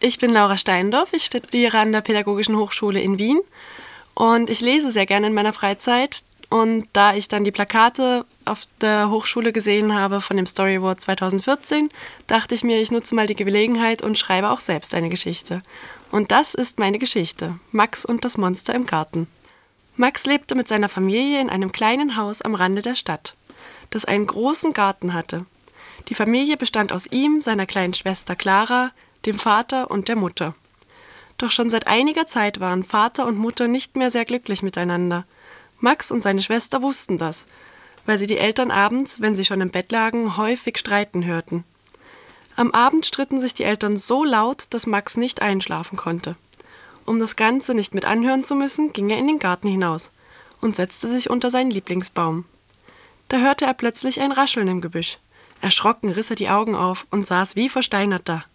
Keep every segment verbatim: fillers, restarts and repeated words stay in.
Ich bin Laura Steindorf, ich studiere an der Pädagogischen Hochschule in Wien und ich lese sehr gerne in meiner Freizeit. Und da ich dann die Plakate auf der Hochschule gesehen habe von dem Story Award zwanzig vierzehn, dachte ich mir, ich nutze mal die Gelegenheit und schreibe auch selbst eine Geschichte. Und das ist meine Geschichte, Max und das Monster im Garten. Max lebte mit seiner Familie in einem kleinen Haus am Rande der Stadt, das einen großen Garten hatte. Die Familie bestand aus ihm, seiner kleinen Schwester Clara, dem Vater und der Mutter. Doch schon seit einiger Zeit waren Vater und Mutter nicht mehr sehr glücklich miteinander. Max und seine Schwester wussten das, weil sie die Eltern abends, wenn sie schon im Bett lagen, häufig streiten hörten. Am Abend stritten sich die Eltern so laut, dass Max nicht einschlafen konnte. Um das Ganze nicht mit anhören zu müssen, ging er in den Garten hinaus und setzte sich unter seinen Lieblingsbaum. Da hörte er plötzlich ein Rascheln im Gebüsch. Erschrocken riss er die Augen auf und saß wie versteinert da.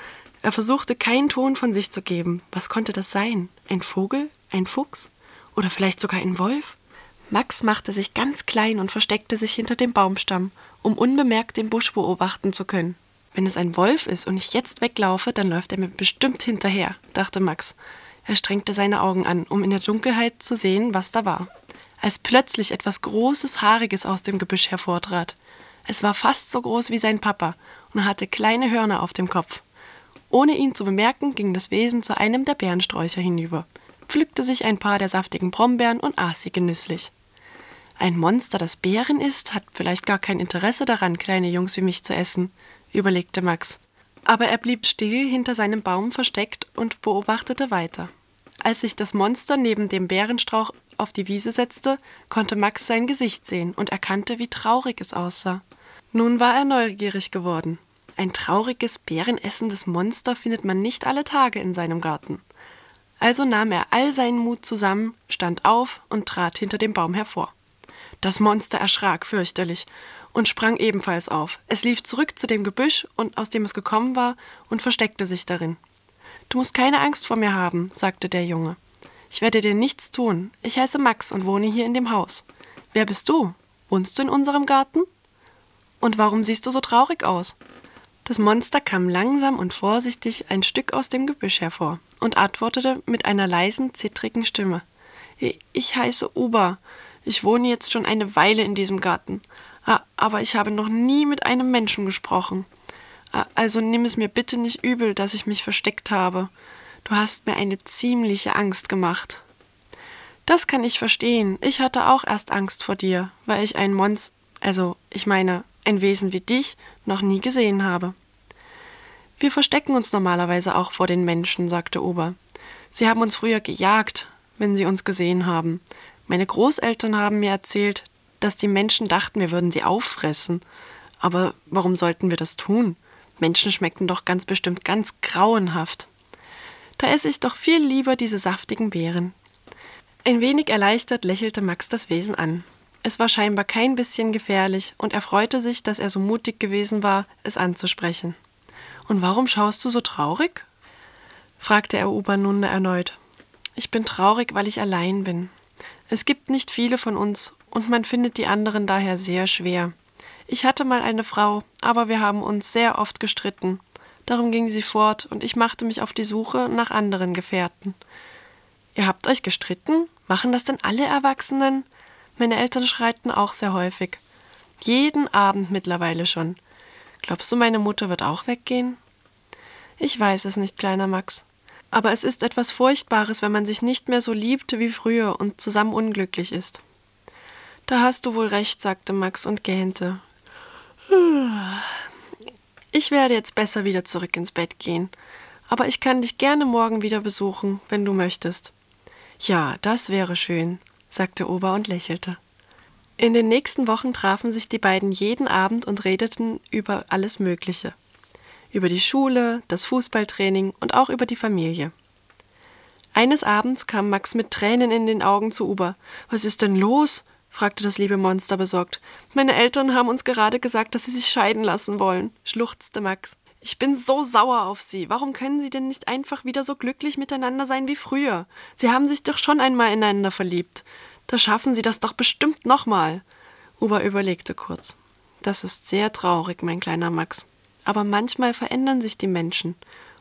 Er versuchte, keinen Ton von sich zu geben. Was konnte das sein? Ein Vogel? Ein Fuchs? Oder vielleicht sogar ein Wolf? Max machte sich ganz klein und versteckte sich hinter dem Baumstamm, um unbemerkt den Busch beobachten zu können. Wenn es ein Wolf ist und ich jetzt weglaufe, dann läuft er mir bestimmt hinterher, dachte Max. Er strengte seine Augen an, um in der Dunkelheit zu sehen, was da war. Als plötzlich etwas Großes, Haariges aus dem Gebüsch hervortrat. Es war fast so groß wie sein Papa und hatte kleine Hörner auf dem Kopf. Ohne ihn zu bemerken, ging das Wesen zu einem der Beerensträucher hinüber, pflückte sich ein paar der saftigen Brombeeren und aß sie genüsslich. Ein Monster, das Beeren isst, hat vielleicht gar kein Interesse daran, kleine Jungs wie mich zu essen, überlegte Max. Aber er blieb still hinter seinem Baum versteckt und beobachtete weiter. Als sich das Monster neben dem Beerenstrauch auf die Wiese setzte, konnte Max sein Gesicht sehen und erkannte, wie traurig es aussah. Nun war er neugierig geworden. Ein trauriges, beerenessendes Monster findet man nicht alle Tage in seinem Garten. Also nahm er all seinen Mut zusammen, stand auf und trat hinter dem Baum hervor. Das Monster erschrak fürchterlich und sprang ebenfalls auf. Es lief zurück zu dem Gebüsch, und aus dem es gekommen war, und versteckte sich darin. »Du musst keine Angst vor mir haben«, sagte der Junge. »Ich werde dir nichts tun. Ich heiße Max und wohne hier in dem Haus. Wer bist du? Wohnst du in unserem Garten? Und warum siehst du so traurig aus?« Das Monster kam langsam und vorsichtig ein Stück aus dem Gebüsch hervor und antwortete mit einer leisen, zittrigen Stimme. »Ich heiße Uba. Ich wohne jetzt schon eine Weile in diesem Garten, aber ich habe noch nie mit einem Menschen gesprochen. Also nimm es mir bitte nicht übel, dass ich mich versteckt habe. Du hast mir eine ziemliche Angst gemacht.« »Das kann ich verstehen. Ich hatte auch erst Angst vor dir, weil ich ein Monster, also ich meine ein Wesen wie dich, noch nie gesehen habe.« »Wir verstecken uns normalerweise auch vor den Menschen«, sagte Uba. »Sie haben uns früher gejagt, wenn sie uns gesehen haben. Meine Großeltern haben mir erzählt, dass die Menschen dachten, wir würden sie auffressen. Aber warum sollten wir das tun? Menschen schmeckten doch ganz bestimmt ganz grauenhaft. Da esse ich doch viel lieber diese saftigen Beeren.« Ein wenig erleichtert lächelte Max das Wesen an. Es war scheinbar kein bisschen gefährlich, und er freute sich, dass er so mutig gewesen war, es anzusprechen. »Und warum schaust du so traurig?« fragte er Uba nun erneut. »Ich bin traurig, weil ich allein bin. Es gibt nicht viele von uns, und man findet die anderen daher sehr schwer. Ich hatte mal eine Frau, aber wir haben uns sehr oft gestritten. Darum ging sie fort, und ich machte mich auf die Suche nach anderen Gefährten.« »Ihr habt euch gestritten? Machen das denn alle Erwachsenen?« Meine Eltern schreiten auch sehr häufig. Jeden Abend mittlerweile schon. Glaubst du, meine Mutter wird auch weggehen?« »Ich weiß es nicht, kleiner Max. Aber es ist etwas Furchtbares, wenn man sich nicht mehr so liebt wie früher und zusammen unglücklich ist.« »Da hast du wohl recht«, sagte Max und gähnte. »Ich werde jetzt besser wieder zurück ins Bett gehen. Aber ich kann dich gerne morgen wieder besuchen, wenn du möchtest.« »Ja, das wäre schön«, sagte Uba und lächelte. In den nächsten Wochen trafen sich die beiden jeden Abend und redeten über alles Mögliche. Über die Schule, das Fußballtraining und auch über die Familie. Eines Abends kam Max mit Tränen in den Augen zu Uba. »Was ist denn los?« fragte das liebe Monster besorgt. »Meine Eltern haben uns gerade gesagt, dass sie sich scheiden lassen wollen«, schluchzte Max. »Ich bin so sauer auf sie. Warum können sie denn nicht einfach wieder so glücklich miteinander sein wie früher? Sie haben sich doch schon einmal ineinander verliebt. Da schaffen sie das doch bestimmt nochmal.« Uba überlegte kurz. »Das ist sehr traurig, mein kleiner Max. Aber manchmal verändern sich die Menschen.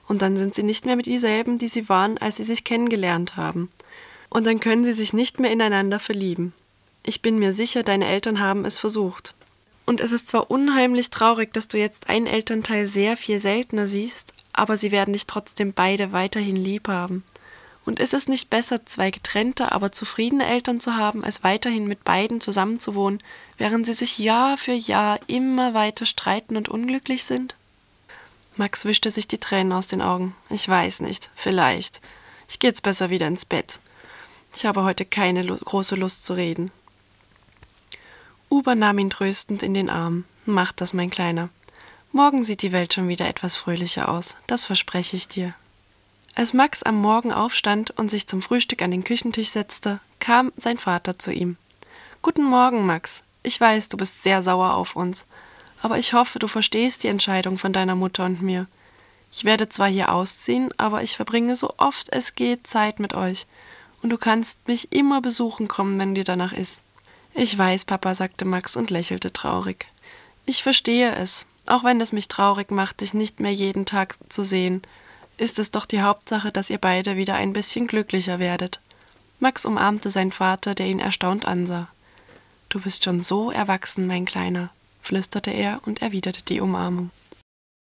Und dann sind sie nicht mehr mit dieselben, die sie waren, als sie sich kennengelernt haben. Und dann können sie sich nicht mehr ineinander verlieben. Ich bin mir sicher, deine Eltern haben es versucht. Und es ist zwar unheimlich traurig, dass du jetzt einen Elternteil sehr viel seltener siehst, aber sie werden dich trotzdem beide weiterhin lieb haben. Und ist es nicht besser, zwei getrennte, aber zufriedene Eltern zu haben, als weiterhin mit beiden zusammenzuwohnen, während sie sich Jahr für Jahr immer weiter streiten und unglücklich sind? Max wischte sich die Tränen aus den Augen. Ich weiß nicht, vielleicht. Ich gehe jetzt besser wieder ins Bett. Ich habe heute keine Lu- große Lust zu reden. Uber nahm ihn tröstend in den Arm. Mach das, mein Kleiner. Morgen sieht die Welt schon wieder etwas fröhlicher aus, das verspreche ich dir. Als Max am Morgen aufstand und sich zum Frühstück an den Küchentisch setzte, kam sein Vater zu ihm. »Guten Morgen, Max. Ich weiß, du bist sehr sauer auf uns. Aber ich hoffe, du verstehst die Entscheidung von deiner Mutter und mir. Ich werde zwar hier ausziehen, aber ich verbringe so oft es geht Zeit mit euch. Und du kannst mich immer besuchen kommen, wenn dir danach ist.« »Ich weiß, Papa«, sagte Max und lächelte traurig. »Ich verstehe es. Auch wenn es mich traurig macht, dich nicht mehr jeden Tag zu sehen, ist es doch die Hauptsache, dass ihr beide wieder ein bisschen glücklicher werdet.« Max umarmte seinen Vater, der ihn erstaunt ansah. »Du bist schon so erwachsen, mein Kleiner«, flüsterte er und erwiderte die Umarmung.